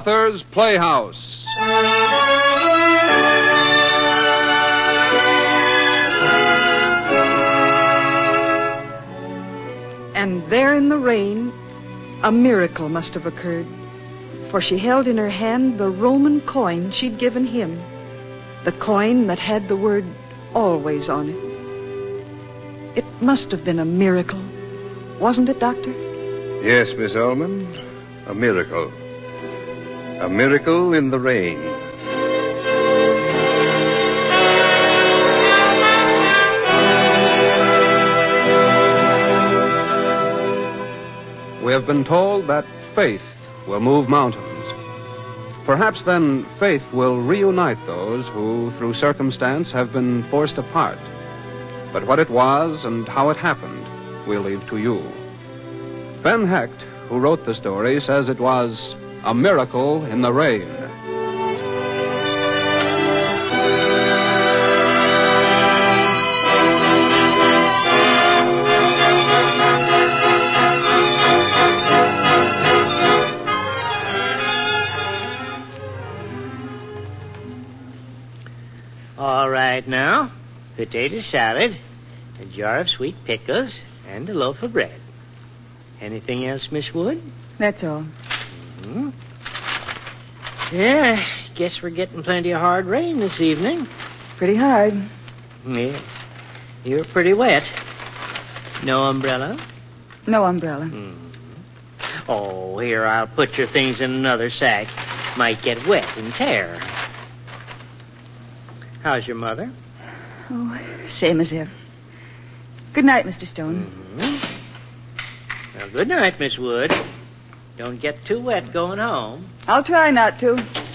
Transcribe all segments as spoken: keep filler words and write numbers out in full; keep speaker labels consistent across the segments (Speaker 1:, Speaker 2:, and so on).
Speaker 1: Arthur's Playhouse.
Speaker 2: And there in the rain, a miracle must have occurred, for she held in her hand the Roman coin she'd given him, the coin that had the word always on it. It must have been a miracle, wasn't it, Doctor?
Speaker 3: Yes, Miss Ullman, a miracle. A miracle in the rain.
Speaker 1: We have been told that faith will move mountains. Perhaps then faith will reunite those who, through circumstance, have been forced apart. But what it was and how it happened, we'll leave to you. Ben Hecht, who wrote the story, says it was a miracle in the rain.
Speaker 4: All right now, potato salad, a jar of sweet pickles, and a loaf of bread. Anything else, Miss Wood?
Speaker 2: That's all.
Speaker 4: Mm-hmm. Yeah, guess we're getting plenty of hard rain this evening.
Speaker 2: Pretty hard.
Speaker 4: Yes, you're pretty wet. No umbrella?
Speaker 2: No umbrella.
Speaker 4: Mm-hmm. Oh, here, I'll put your things in another sack. Might get wet and tear. How's your mother?
Speaker 2: Oh, same as ever. Good night, Mister Stone.
Speaker 4: Mm-hmm. Well, good night, Miss Wood. Don't get too wet going home.
Speaker 2: I'll try not to.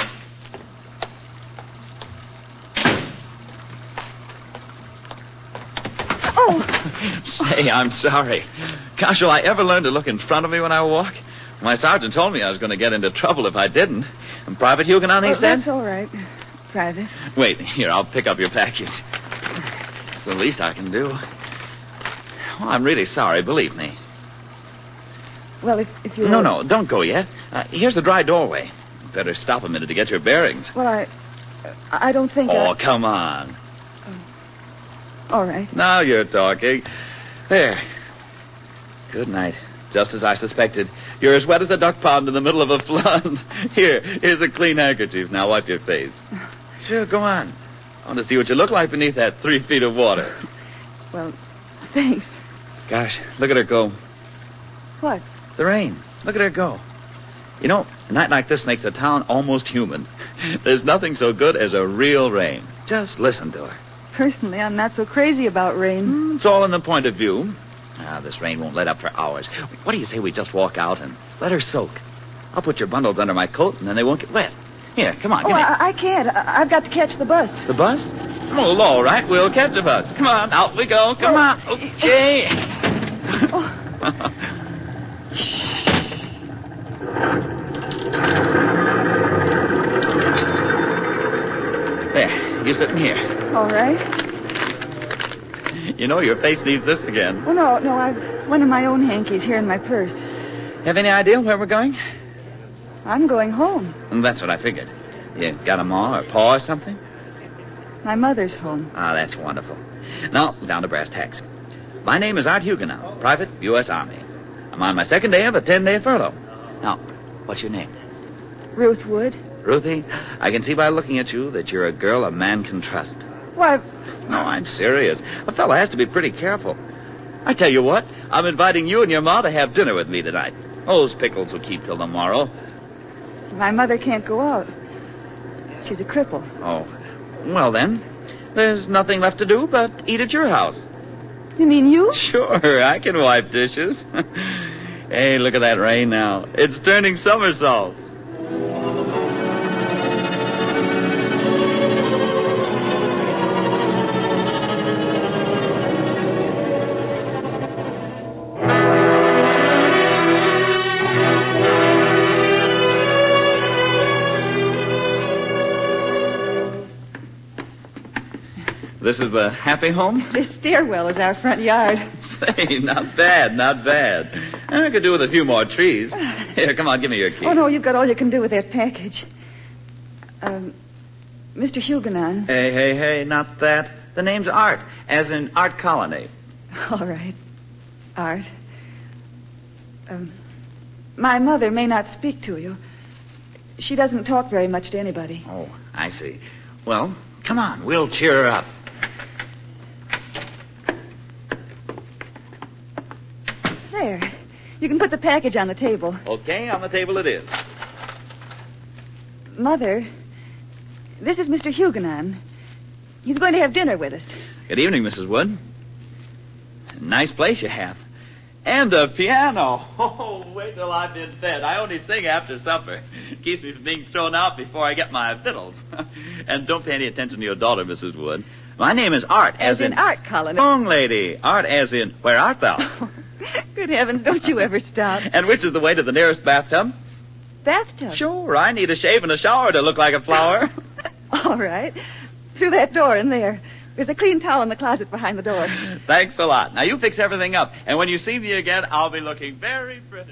Speaker 2: Oh!
Speaker 5: Say, I'm sorry. Gosh, will I ever learn to look in front of me when I walk? My sergeant told me I was going to get into trouble if I didn't. And Private Huguenon, he
Speaker 2: oh,
Speaker 5: said?
Speaker 2: That's all right. Private.
Speaker 5: Wait, here, I'll pick up your package. It's the least I can do. Oh, I'm really sorry, believe me.
Speaker 2: Well, if, if you...
Speaker 5: No, no, don't go yet. Uh, here's the dry doorway. Better stop a minute to get your bearings.
Speaker 2: Well, I... I don't think
Speaker 5: Oh,
Speaker 2: I...
Speaker 5: come on.
Speaker 2: All right.
Speaker 5: Now you're talking. There. Good night. Just as I suspected. You're as wet as a duck pond in the middle of a flood. Here, here's a clean handkerchief. Now wipe your face. Sure, go on. I want to see what you look like beneath that three feet of water.
Speaker 2: Well, thanks.
Speaker 5: Gosh, look at her go.
Speaker 2: What?
Speaker 5: The rain. Look at her go. You know, a night like this makes a town almost human. There's nothing so good as a real rain. Just listen to her.
Speaker 2: Personally, I'm not so crazy about rain.
Speaker 5: Mm, it's all in the point of view. Ah, this rain won't let up for hours. What do you say we just walk out and let her soak? I'll put your bundles under my coat, and then they won't get wet. Here, come on.
Speaker 2: Oh,
Speaker 5: give me...
Speaker 2: I, I can't. I, I've got to catch the bus.
Speaker 5: The bus? Oh, all right. We'll catch the bus. Come on, out we go. Come
Speaker 2: oh.
Speaker 5: on. Okay.
Speaker 2: Oh.
Speaker 5: There, you sitting here.
Speaker 2: All right.
Speaker 5: You know, your face needs this again.
Speaker 2: Oh, no, no, I've one of my own hankies here in my purse.
Speaker 5: Have any idea where we're going?
Speaker 2: I'm going home.
Speaker 5: And that's what I figured. You got a ma or pa or something?
Speaker 2: My mother's home.
Speaker 5: Ah, that's wonderful. Now, down to brass tacks. My name is Art Huguenot, Private, U S Army. I'm on my second day of a ten-day furlough. Now, what's your name?
Speaker 2: Ruth Wood.
Speaker 5: Ruthie, I can see by looking at you that you're a girl a man can trust.
Speaker 2: Why...
Speaker 5: No, I'm serious. A fella has to be pretty careful. I tell you what, I'm inviting you and your ma to have dinner with me tonight. Those pickles will keep till tomorrow.
Speaker 2: My mother can't go out. She's a cripple.
Speaker 5: Oh, well then, there's nothing left to do but eat at your house.
Speaker 2: You mean you?
Speaker 5: Sure, I can wipe dishes. Hey, look at that rain now. It's turning somersaults. This is the happy home?
Speaker 6: This stairwell is our front yard.
Speaker 5: Say, not bad, not bad. I could do with a few more trees. Here, come on, give me your key.
Speaker 6: Oh, no, you've got all you can do with that package. Um, Mister Huguenon.
Speaker 5: Hey, hey, hey, not that. The name's Art, as in Art Colony.
Speaker 6: All right. Art. Um, my mother may not speak to you. She doesn't talk very much to anybody.
Speaker 5: Oh, I see. Well, come on, we'll cheer her up.
Speaker 6: There. You can put the package on the table.
Speaker 5: Okay, on the table it is.
Speaker 6: Mother, this is Mister Huguenon. He's going to have dinner with us.
Speaker 5: Good evening, Missus Wood. Nice place you have. And a piano. Oh, wait till I've been fed. I only sing after supper. Keeps me from being thrown out before I get my victuals. And don't pay any attention to your daughter, Missus Wood. My name is Art, as,
Speaker 6: as in, in Art Colony.
Speaker 5: Wrong, lady. Art as in, where art thou?
Speaker 6: Good heavens, don't you ever stop.
Speaker 5: And which is the way to the nearest bathtub?
Speaker 6: Bathtub?
Speaker 5: Sure, I need a shave and a shower to look like a flower.
Speaker 6: All right. Through that door in there. There's a clean towel in the closet behind the door.
Speaker 5: Thanks a lot. Now, you fix everything up. And when you see me again, I'll be looking very pretty.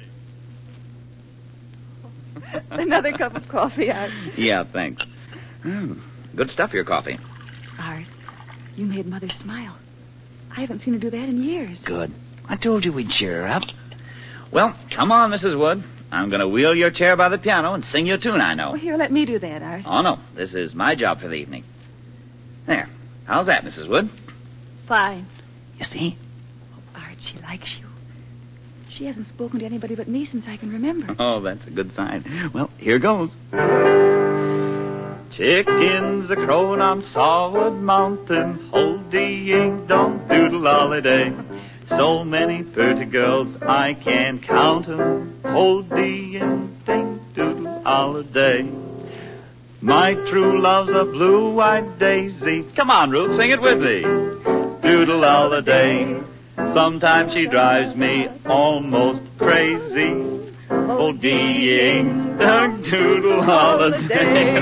Speaker 6: Another cup of coffee, Art.
Speaker 5: Yeah, thanks. Mm, good stuff, your coffee.
Speaker 6: Art, you made Mother smile. I haven't seen her do that in years.
Speaker 5: Good. I told you we'd cheer her up. Well, come on, Missus Wood. I'm going to wheel your chair by the piano and sing you a tune I know.
Speaker 6: Well, here, let me do that, Art.
Speaker 5: Oh, no. This is my job for the evening. There. How's that, Missus Wood?
Speaker 6: Fine.
Speaker 5: You see?
Speaker 6: Oh, Art, she likes you. She hasn't spoken to anybody but me since I can remember.
Speaker 5: Oh, that's a good sign. Well, here goes. Chickens a crowing on Sawwood Mountain, hold-dee-ing, don't doodle all day. So many pretty girls I can't count 'em, hold-dee-ing, ding, doodle all day. My true love's a blue-eyed daisy. Come on, Ruth, sing it with me. Doodle all the day. Sometimes she drives me almost crazy. Oh, dee-ing, dang, doodle all the day.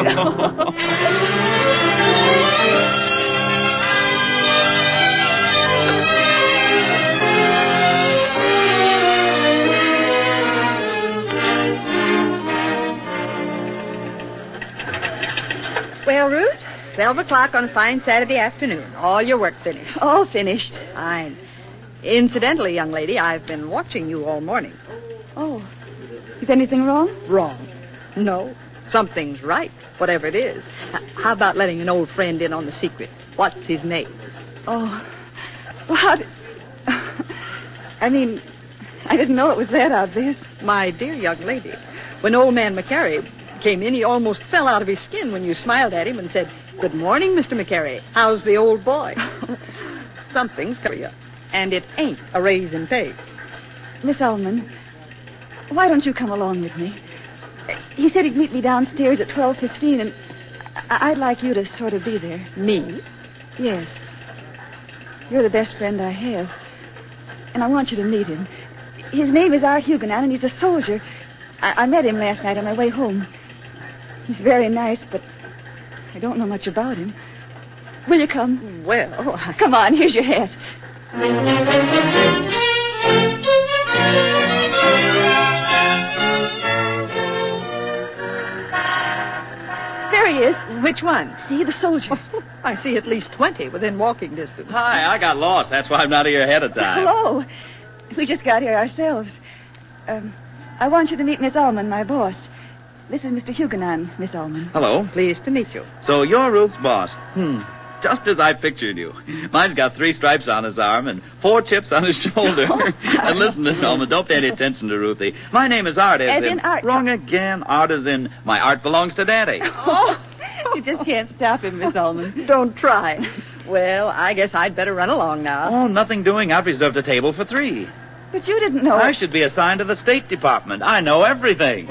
Speaker 2: Well, Ruth, twelve o'clock on a fine Saturday afternoon. All your work finished.
Speaker 6: All finished.
Speaker 2: Fine. Incidentally, young lady, I've been watching you all morning.
Speaker 6: Oh. Is anything wrong?
Speaker 2: Wrong. No. Something's right, whatever it is. H- how about letting an old friend in on the secret? What's his name?
Speaker 6: Oh. Well, how did... I mean, I didn't know it was that obvious.
Speaker 2: My dear young lady, when old man McCary came in, he almost fell out of his skin when you smiled at him and said, "Good morning, Mister McCary. How's the old boy?" Something's for you. And it ain't a raise in pay.
Speaker 6: Miss Ullman, why don't you come along with me? He said he'd meet me downstairs at twelve fifteen, and I- I'd like you to sort of be there.
Speaker 2: Me?
Speaker 6: Yes. You're the best friend I have. And I want you to meet him. His name is Art Huguenon, and he's a soldier. I, I met him last night on my way home. He's very nice, but I don't know much about him. Will you come?
Speaker 2: Well, I...
Speaker 6: Come on, here's your hat. There he is.
Speaker 2: Which one?
Speaker 6: See, the soldier.
Speaker 2: I see at least twenty within walking distance.
Speaker 5: Hi, I got lost. That's why I'm not here ahead of time.
Speaker 6: Hello. We just got here ourselves. Um, I want you to meet Miss Ullman, my boss. This is Mister Huguenon, Miss Ullman.
Speaker 5: Hello.
Speaker 2: Pleased to meet you.
Speaker 5: So you're Ruth's boss. Hmm. Just as I pictured you. Mine's got three stripes on his arm and four chips on his shoulder. And listen, Miss Ullman, don't pay any attention to Ruthie. My name is Art. As,
Speaker 6: As in Art.
Speaker 5: Wrong again. Art as in my art belongs to Daddy.
Speaker 6: Oh, you just can't stop him, Miss Ullman.
Speaker 2: Don't try. Well, I guess I'd better run along now.
Speaker 5: Oh, nothing doing. I've reserved a table for three.
Speaker 6: But you didn't know...
Speaker 5: I should be assigned to the State Department. I know everything.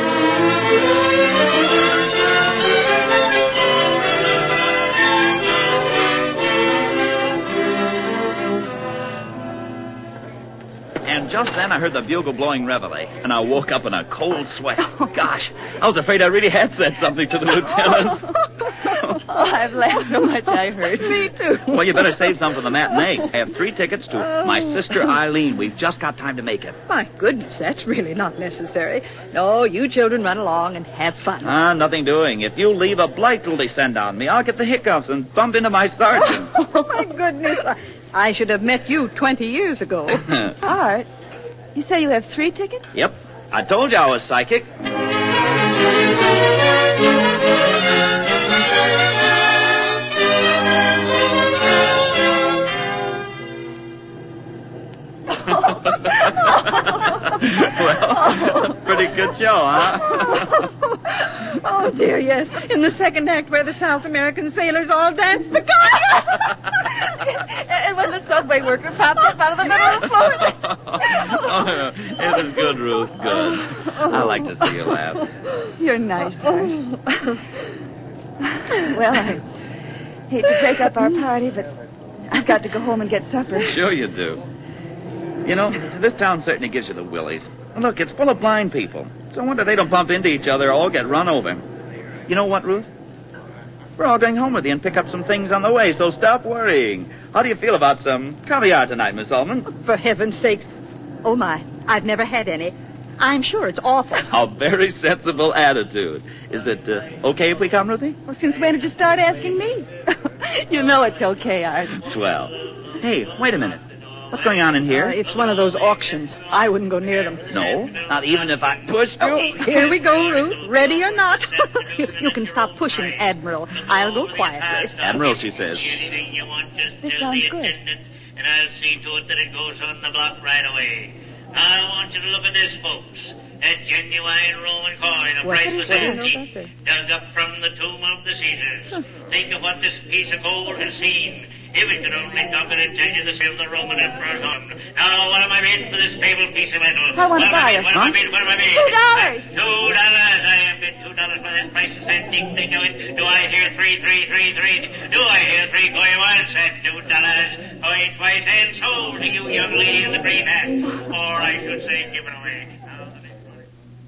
Speaker 5: And just then I heard the bugle blowing reveille, and I woke up in a cold sweat. Gosh, I was afraid I really had said something to the lieutenant.
Speaker 6: I've laughed so much I heard.
Speaker 2: Me too.
Speaker 5: Well, you better save some for the matinee. I have three tickets to My Sister Eileen. We've just got time to make it.
Speaker 2: My goodness, that's really not necessary. No, you children run along and have fun.
Speaker 5: Ah, nothing doing. If you leave, a blight will descend on me. I'll get the hiccups and bump into my sergeant.
Speaker 2: Oh, my goodness. I, I should have met you twenty years ago.
Speaker 6: Art, you say you have three tickets?
Speaker 5: Yep. I told you I was psychic. Well, pretty good show, huh?
Speaker 2: Oh, dear, yes. In the second act where the South American sailors all dance the conga.
Speaker 6: And when the subway worker popped up out of the middle of the floor.
Speaker 5: Oh, it was good, Ruth. Good. I like to see you laugh.
Speaker 6: You're nice, Art. Well, I hate to break up our party, but I've got to go home and get supper.
Speaker 5: Sure you do. You know, this town certainly gives you the willies. Look, it's full of blind people. It's a wonder they don't bump into each other or all get run over. You know what, Ruth? We're all going home with you and pick up some things on the way, so stop worrying. How do you feel about some caviar tonight, Miss Ullman?
Speaker 2: For heaven's sakes. Oh, my. I've never had any. I'm sure it's awful.
Speaker 5: A very sensible attitude. Is it uh, okay if we come, Ruthie?
Speaker 6: Well, since when did you start asking me? You know it's okay, Art.
Speaker 5: Swell. Hey, wait a minute. What's going on in here?
Speaker 2: Uh, it's one of those auctions. I wouldn't go near them.
Speaker 5: No, not even if I pushed you.
Speaker 2: Oh, here we go, Ruth. Ready or not. you, you can stop pushing, Admiral. I'll go quietly.
Speaker 5: Admiral, she says.
Speaker 7: Anything you want, just
Speaker 6: This
Speaker 7: tell the
Speaker 6: sounds good.
Speaker 7: attendant, and I'll see to it that it goes on the block right away. I want you to look at this, folks. A genuine Roman coin, a
Speaker 2: What
Speaker 7: priceless
Speaker 2: do you know
Speaker 7: antique,
Speaker 2: about
Speaker 7: dug up from the tomb of the Caesars. Think of what this piece of gold has seen. If it could only talk and tell you the sale of the Roman emperor's arm. Now, what am I bid for this fabled piece of metal?
Speaker 6: I want to
Speaker 7: What am
Speaker 6: buy
Speaker 7: I
Speaker 6: it,
Speaker 7: bid? What am I bid? What am I bid?
Speaker 6: Two dollars.
Speaker 7: Two dollars. I have bid two dollars for this priceless antique. Think of it. Do I hear three, three, three, three? Do I hear three going once at two dollars? Going twice and sold to you, young lady in the green hat. Or I should say, given away. Now, the next one.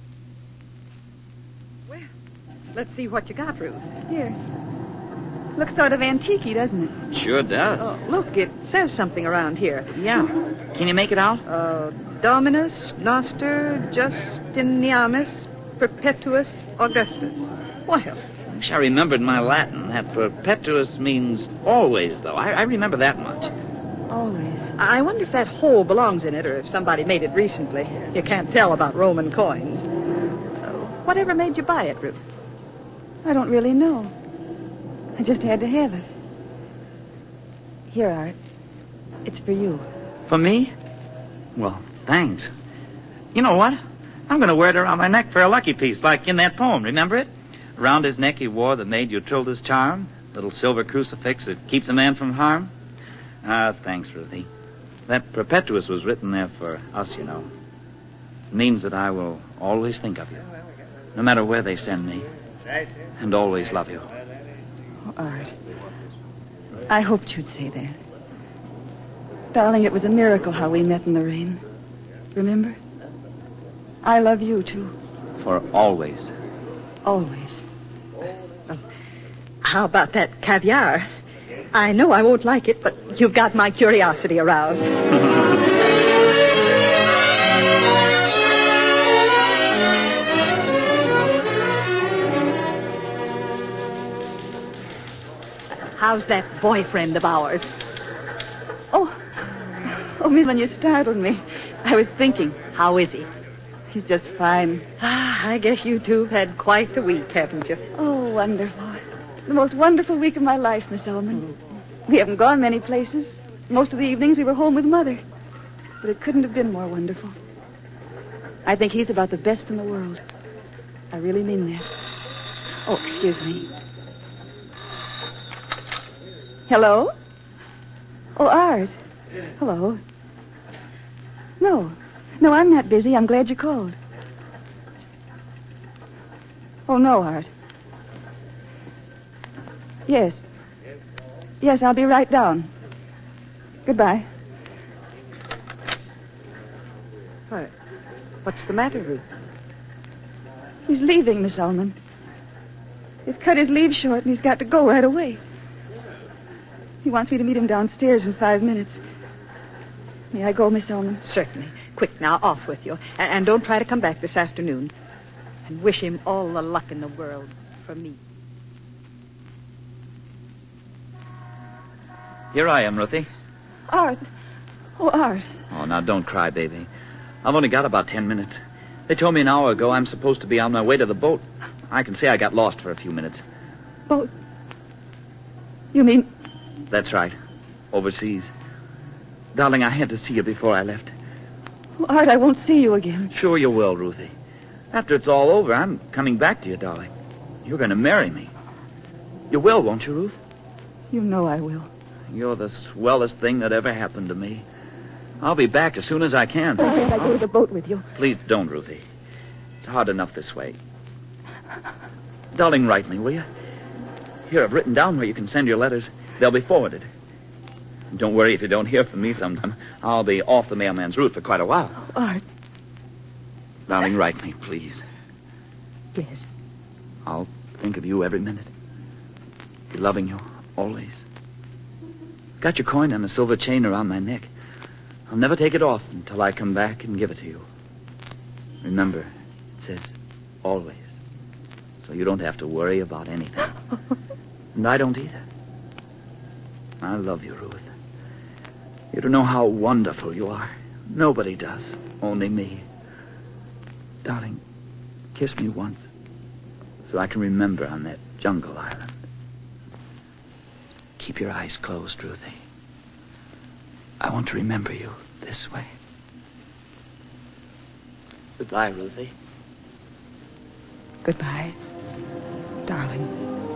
Speaker 2: Well, let's see what you got, Ruth.
Speaker 6: Here. Looks sort of antique-y, doesn't it?
Speaker 5: Sure does.
Speaker 2: Oh, look, it says something around here.
Speaker 5: Yeah. Can you make it out?
Speaker 2: Uh, Dominus Noster Justinianus Perpetuus Augustus. Well,
Speaker 5: I wish I remembered my Latin. That perpetuus means always, though. I, I remember that much.
Speaker 6: Always.
Speaker 2: I wonder if that hole belongs in it or if somebody made it recently. You can't tell about Roman coins. Uh, whatever made you buy it, Ruth?
Speaker 6: I don't really know. I just had to have it. Here, Art. It's for you.
Speaker 5: For me? Well, thanks. You know what? I'm going to wear it around my neck for a lucky piece, like in that poem. Remember it? Around his neck he wore the maid Utrilda's charm, little silver crucifix that keeps a man from harm. Ah, thanks, Ruthie. That perpetuus was written there for us, you know. It means that I will always think of you, no matter where they send me, and always love you.
Speaker 6: Oh, Art. I hoped you'd say that. Darling, it was a miracle how we met in the rain. Remember? I love you, too.
Speaker 5: For always.
Speaker 6: Always.
Speaker 2: How about that caviar? I know I won't like it, but you've got my curiosity aroused. How's that boyfriend of ours?
Speaker 6: Oh. Oh, Millen, you startled me. I was thinking.
Speaker 2: How is he?
Speaker 6: He's just fine.
Speaker 2: Ah, I guess you two have had quite a week, haven't you?
Speaker 6: Oh, wonderful. The most wonderful week of my life, Miss Ullman. We haven't gone many places. Most of the evenings we were home with Mother. But it couldn't have been more wonderful. I think he's about the best in the world. I really mean that. Oh, excuse me. Hello? Oh, Art. Hello. No. No, I'm not busy. I'm glad you called. Oh, no, Art. Yes. Yes, I'll be right down. Goodbye.
Speaker 2: What? What's the matter, Ruth?
Speaker 6: He's leaving, Miss Ullman. They've cut his leave short, and he's got to go right away. He wants me to meet him downstairs in five minutes. May I go, Miss Elman?
Speaker 2: Certainly. Quick now, off with you. And, and don't try to come back this afternoon. And wish him all the luck in the world from me.
Speaker 5: Here I am, Ruthie.
Speaker 6: Art. Oh, Art.
Speaker 5: Oh, now don't cry, baby. I've only got about ten minutes. They told me an hour ago I'm supposed to be on my way to the boat. I can say I got lost for a few minutes.
Speaker 6: Boat? You mean...
Speaker 5: That's right. Overseas. Darling, I had to see you before I left.
Speaker 6: Oh, Art, I won't see you again.
Speaker 5: Sure you will, Ruthie. After it's all over, I'm coming back to you, darling. You're going to marry me. You will, won't you, Ruth?
Speaker 6: You know I will.
Speaker 5: You're the swellest thing that ever happened to me. I'll be back as soon as I can.
Speaker 6: Why can't I go to the boat with you?
Speaker 5: Please don't, Ruthie. It's hard enough this way. Darling, write me, will you? Here, I've written down where you can send your letters. They'll be forwarded. Don't worry if you don't hear from me sometime. I'll be off the mailman's route for quite a while.
Speaker 6: Oh, Art.
Speaker 5: Darling, write me, please.
Speaker 6: Yes.
Speaker 5: I'll think of you every minute. Be loving you always. Got your coin and a silver chain around my neck. I'll never take it off until I come back and give it to you. Remember, it says always. So you don't have to worry about anything. And I don't either. I love you, Ruth. You don't know how wonderful you are. Nobody does. Only me. Darling, kiss me once so I can remember on that jungle island. Keep your eyes closed, Ruthie. I want to remember you this way. Goodbye, Ruthie.
Speaker 6: Goodbye, darling.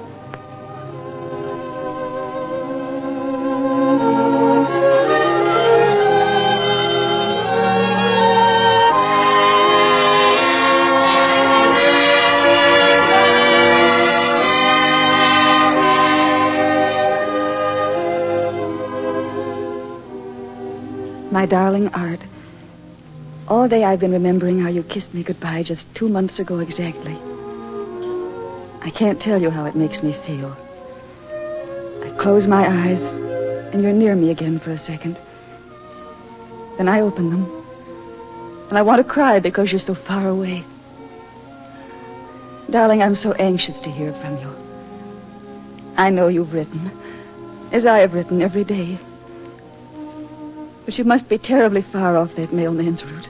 Speaker 6: My darling Art, all day I've been remembering how you kissed me goodbye just two months ago exactly. I can't tell you how it makes me feel. I close my eyes, and you're near me again for a second. Then I open them, and I want to cry because you're so far away. Darling, I'm so anxious to hear from you. I know you've written, as I have written every day. But you must be terribly far off that mailman's route.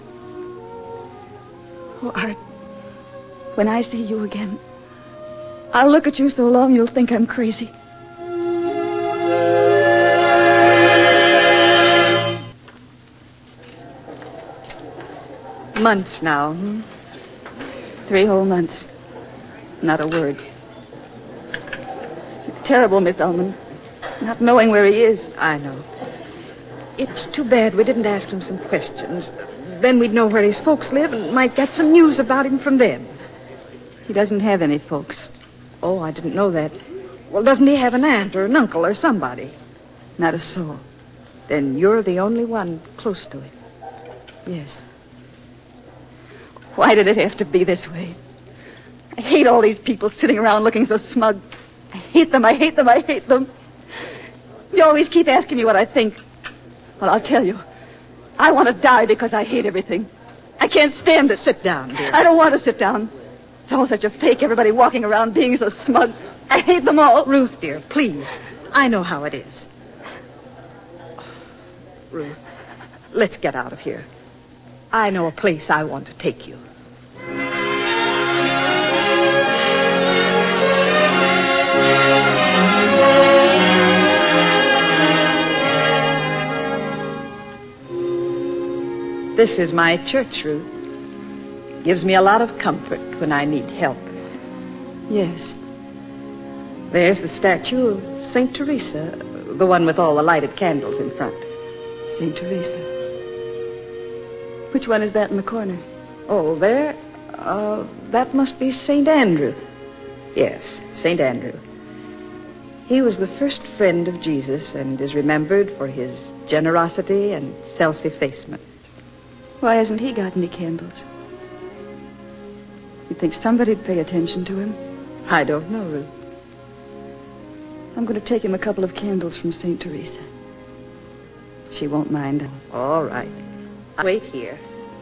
Speaker 6: Oh, Art, when I see you again, I'll look at you so long you'll think I'm crazy.
Speaker 2: Months now, hmm?
Speaker 6: Three whole months. Not a word. It's terrible, Miss Ullman. Not knowing where he is.
Speaker 2: I know. It's too bad we didn't ask him some questions. Then we'd know where his folks live and might get some news about him from them.
Speaker 6: He doesn't have any folks.
Speaker 2: Oh, I didn't know that. Well, doesn't he have an aunt or an uncle or somebody?
Speaker 6: Not a soul.
Speaker 2: Then you're the only one close to him.
Speaker 6: Yes. Why did it have to be this way? I hate all these people sitting around looking so smug. I hate them, I hate them, I hate them. You always keep asking me what I think. Well, I'll tell you. I want to die because I hate everything. I can't stand it.
Speaker 2: Sit down, dear.
Speaker 6: I don't want to sit down. It's all such a fake, everybody walking around being so smug. I hate them all.
Speaker 2: Ruth, dear, please. I know how it is. Ruth, let's get out of here. I know a place I want to take you. This is my church, Ruth. Gives me a lot of comfort when I need help.
Speaker 6: Yes.
Speaker 2: There's the statue of Saint Teresa, the one with all the lighted candles in front.
Speaker 6: Saint Teresa. Which one is that in the corner?
Speaker 2: Oh, there? Uh, that must be Saint Andrew. Yes, Saint Andrew. He was the first friend of Jesus and is remembered for his generosity and self-effacement.
Speaker 6: Why hasn't he got any candles? You'd think somebody'd pay attention to him.
Speaker 2: I don't know, Ruth.
Speaker 6: I'm going to take him a couple of candles from Saint Teresa. She won't mind.
Speaker 2: All right. I'll wait here.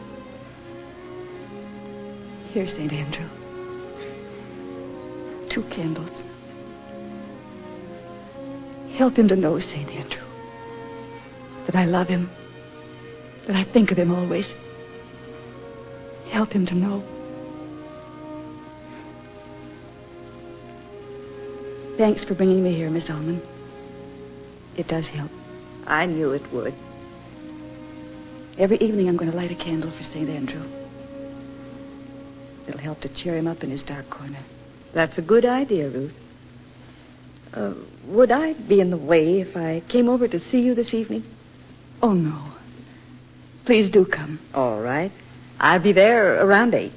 Speaker 6: Here, Saint Andrew. Two candles. Help him to know, Saint Andrew, that I love him, that I think of him always. Help him to know. Thanks for bringing me here, Miss Ullman. It does help.
Speaker 2: I knew it would.
Speaker 6: Every evening I'm going to light a candle for Saint Andrew. It'll help to cheer him up in his dark corner.
Speaker 2: That's a good idea, Ruth. Uh, would I be in the way if I came over to see you this evening?
Speaker 6: Oh, no. Please do come.
Speaker 2: All right. I'll be there around eight.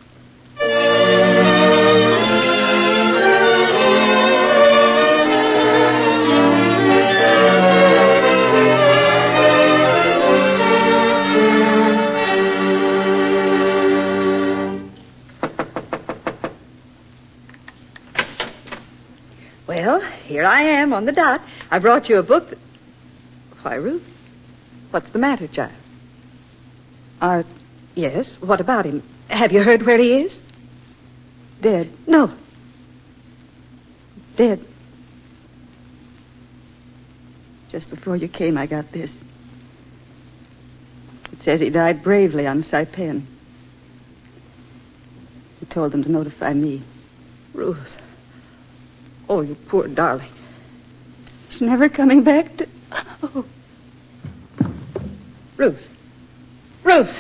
Speaker 2: Well, here I am on the dot. I brought you a book. That... Why, Ruth, what's the matter, child?
Speaker 6: Art.
Speaker 2: Yes, what about him? Have you heard where he is?
Speaker 6: Dead.
Speaker 2: No.
Speaker 6: Dead. Just before you came, I got this. It says he died bravely on Saipan. He told them to notify me.
Speaker 2: Ruth. Oh, you poor darling.
Speaker 6: He's never coming back to... Oh.
Speaker 2: Ruth. Ruth!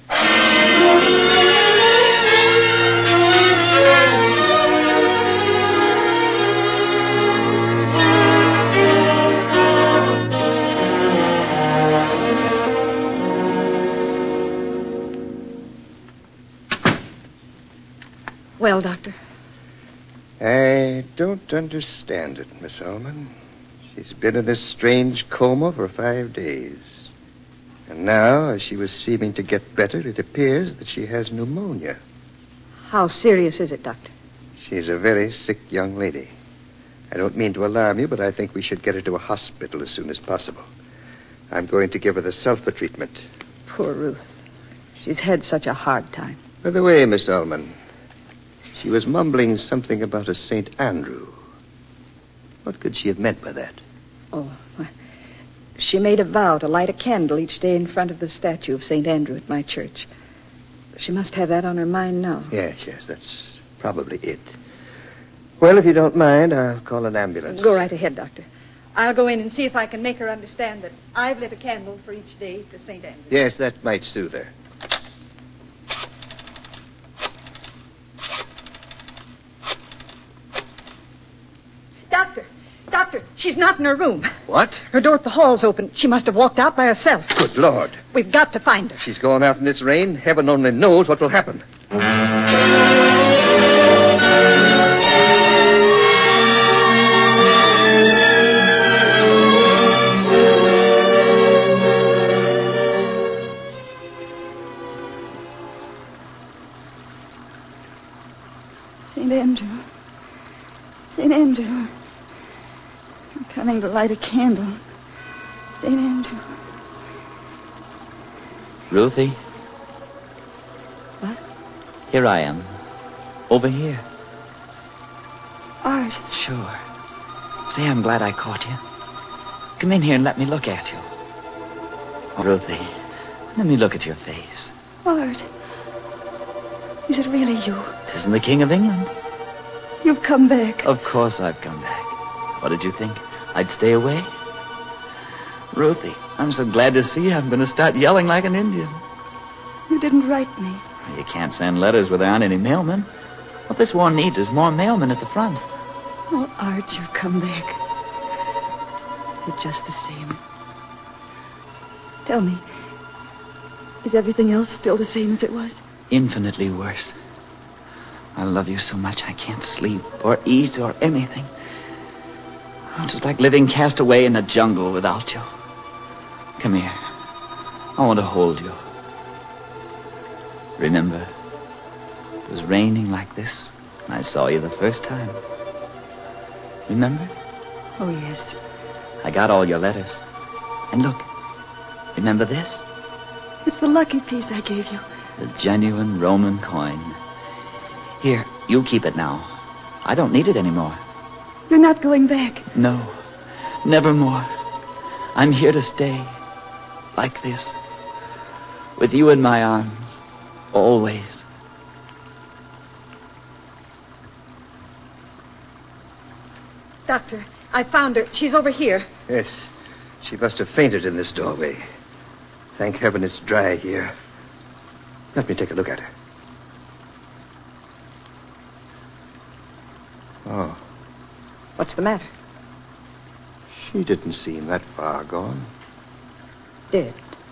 Speaker 2: Well, Doctor?
Speaker 3: I don't understand it, Miss Ullman. She's been in this strange coma for five days. And now, as she was seeming to get better, it appears that she has pneumonia.
Speaker 2: How serious is it, Doctor?
Speaker 3: She's a very sick young lady. I don't mean to alarm you, but I think we should get her to a hospital as soon as possible. I'm going to give her the sulfa treatment.
Speaker 2: Poor Ruth. She's had such a hard time.
Speaker 3: By the way, Miss Ullman, she was mumbling something about a Saint Andrew. What could she have meant by that?
Speaker 2: Oh, well, she made a vow to light a candle each day in front of the statue of Saint Andrew at my church. She must have that on her mind now.
Speaker 3: Yes, yes, that's probably it. Well, if you don't mind, I'll call an ambulance.
Speaker 2: Go right ahead, Doctor. I'll go in and see if I can make her understand that I've lit a candle for each day to Saint Andrew.
Speaker 3: Yes, that might soothe her.
Speaker 2: Doctor! Doctor, she's not in her room.
Speaker 3: What?
Speaker 2: Her door at the hall's open. She must have walked out by herself.
Speaker 3: Good Lord.
Speaker 2: We've got to find her.
Speaker 3: She's going out in this rain. Heaven only knows what will happen.
Speaker 6: Saint Andrew. Saint Andrew. I'm coming to light a candle. Saint Andrew.
Speaker 5: Ruthie?
Speaker 6: What?
Speaker 5: Here I am. Over here.
Speaker 6: Art.
Speaker 5: Sure. Say, I'm glad I caught you. Come in here and let me look at you. Oh, Ruthie, let me look at your face.
Speaker 6: Art. Is it really you?
Speaker 5: Tisn't the King of England?
Speaker 6: You've come back.
Speaker 5: Of course I've come back. What did you think? I'd stay away? Ruthie, I'm so glad to see you. I'm going to start yelling like an Indian.
Speaker 6: You didn't write me.
Speaker 5: You can't send letters where there aren't any mailmen. What this war needs is more mailmen at the front.
Speaker 6: Oh, Art, you've come back. You're just the same. Tell me, is everything else still the same as it was?
Speaker 5: Infinitely worse. I love you so much I can't sleep or eat or anything. I'm just like living cast away in a jungle without you. Come here. I want to hold you. Remember, it was raining like this I saw you the first time. Remember?
Speaker 6: Oh, yes.
Speaker 5: I got all your letters. And look, remember this?
Speaker 6: It's the lucky piece I gave you.
Speaker 5: The genuine Roman coin. Here, you keep it now. I don't need it anymore.
Speaker 6: You're not going back.
Speaker 5: No, nevermore. I'm here to stay. Like this. With you in my arms. Always.
Speaker 2: Doctor, I found her. She's over here.
Speaker 3: Yes. She must have fainted in this doorway. Thank heaven it's dry here. Let me take a look at her. Oh.
Speaker 2: What's the matter?
Speaker 3: She didn't seem that far gone.
Speaker 2: Dead.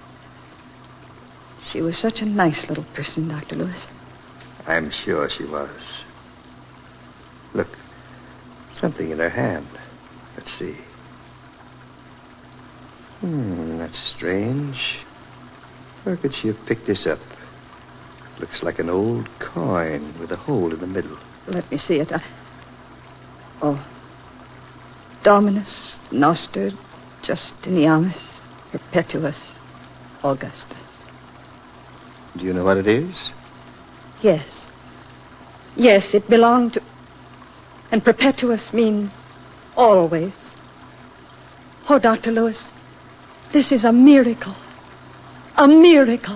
Speaker 2: She was such a nice little person, Doctor Lewis.
Speaker 3: I'm sure she was. Look. Something in her hand. Let's see. Hmm, that's strange. Where could she have picked this up? Looks like an old coin with a hole in the middle.
Speaker 2: Let me see it. I... Oh. Dominus Noster Justinianus Perpetuus Augustus.
Speaker 3: Do you know what it is?
Speaker 2: Yes. Yes, it belonged to... And perpetuus means always. Oh, Doctor Lewis, this is a miracle. A miracle.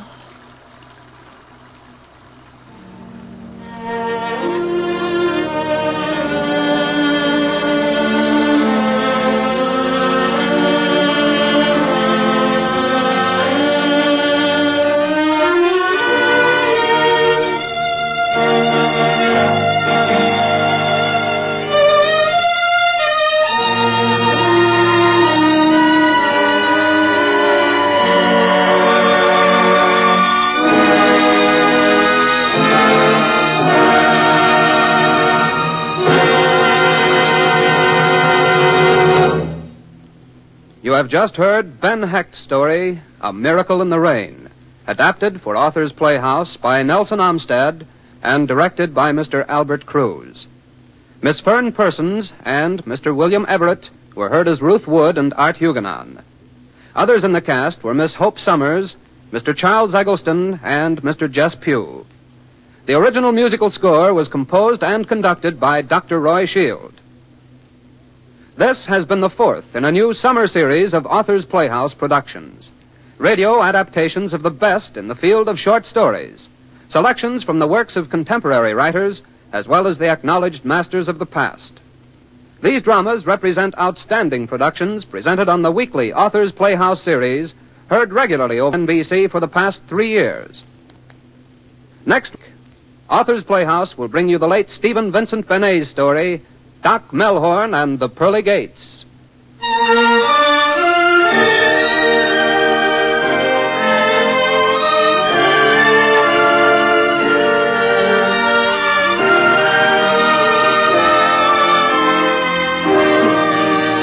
Speaker 1: You have just heard Ben Hecht's story, A Miracle in the Rain, adapted for Authors Playhouse by Nelson Amstead and directed by Mister Albert Cruz. Miss Fern Persons and Mister William Everett were heard as Ruth Wood and Art Huguenon. Others in the cast were Miss Hope Summers, Mister Charles Eggleston, and Mister Jess Pugh. The original musical score was composed and conducted by Doctor Roy Shield. This has been the fourth in a new summer series of Authors Playhouse productions. Radio adaptations of the best in the field of short stories. Selections from the works of contemporary writers, as well as the acknowledged masters of the past. These dramas represent outstanding productions presented on the weekly Authors Playhouse series, heard regularly over N B C for the past three years. Next week, Authors Playhouse will bring you the late Stephen Vincent Benet's story, Doc Melhorn and the Pearly Gates.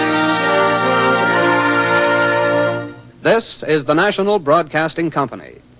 Speaker 1: This is the National Broadcasting Company.